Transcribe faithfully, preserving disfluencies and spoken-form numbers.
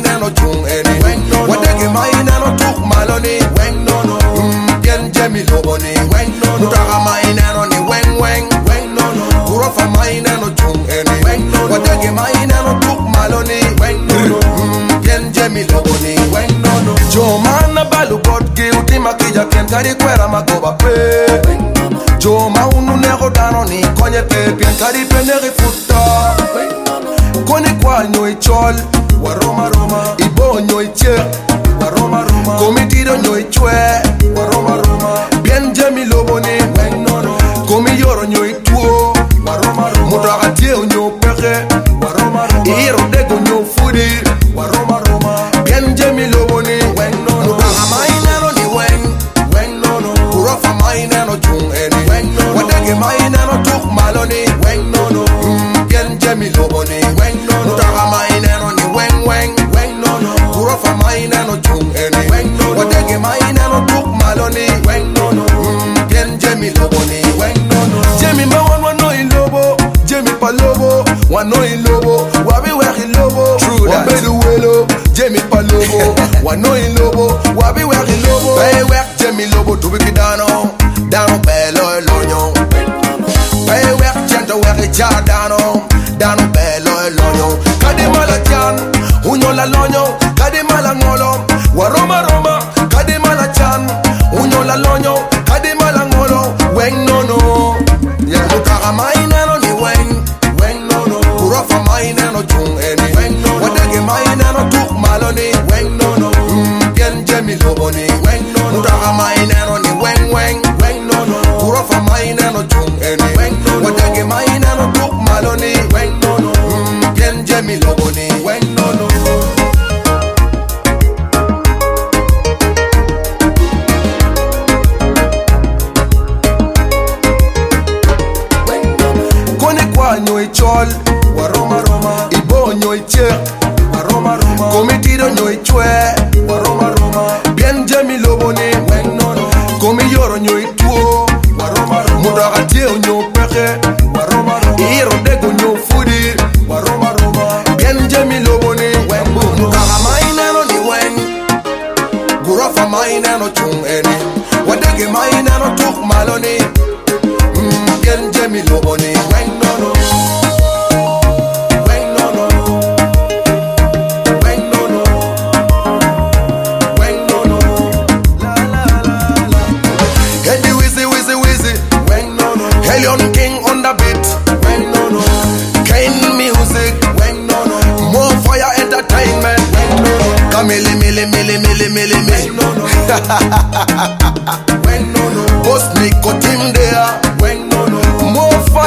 maina no chung eni. Wadege maina no tuk maloni. Bien jemi loboni. Mutaka maina no ni weng weng. Kurofa maina no chung eni. Wadege maina no tuk maloni. Bien jemi loboni. Jo mana balu god guilty makija ken kari kwera magoba pe. Jo ma unu nego dano ni konye pe bien kari pe negi futa. Kone kwa nyoi chol waroma roma. Ibo nyoi che waroma roma. Komitido nyoi chwe waroma roma. Bien jemi loboni komi yoro nyoi tuo waroma roma. Mutaka tie unyo peke waroma roma. Iro dego nyo fudi waroma roma. Bien jemi loboni mutaka maina no ni weng weng no no. Kurofa maina no chung eni. Wadege maina no tuk maloni weng no no. Bien jemi loboni mutaka maina no ni weng weng weng no no. Kurofa maina no chung eni. Wadege maina no tuk maloni weng no no. Bien jemi loboni weng no no. Jemi ma wan wan no in lobo. Jemi pa lobo wan no in lobo. Wabi weki lobo wabedu welo. Jemi pa lobo wan no in lobo. Wabi weki lobo. Bay wek jemi lobo tubiki dano dano belo elonyo. Bay wek jento weki ja dano dano belo elonyo. Kadima la chan unyo la lonyo. Kadima la ngolo waroma roma. Kadima la chan unyo la lonyo. Kadima la ngolo weng no no. Yeah, mutaka maina no ni weng weng no no. Kurofa maina no chung eni. Weng no no. Wadege maina no tuk maloni. Weng no no. Bien jemi loboni. Weng no no. Mutaka maina no ni weng weng weng no no. Kurofa maina no chung eni. Weng no no. Wadege maina no tuk maloni. Weng no no. Bien jemi loboni. Weng no no. Nyoi chol waroma roma. Ibo nyoi che waroma roma. Komitido nyoi chwe waroma roma. Bien jemi loboni weng no no. Komi yoro nyoi tuo waroma roma. Mutaka tie unyo peke waroma roma. Iro dego nyo fudi waroma roma. Bien jemi loboni weng boom. Mutaka maina no ni weng. Kurofa maina no chung eni. Wadege maina no tuk maloni. Bien jemi loboni weng no no. Helion King on the beat. Weng no no. Kane music. Weng no no. More fire entertainment. Weng no no. Kamili mili mili mili mili mili. Weng no no. Weng no no. Post me team there. Weng no no. More fire.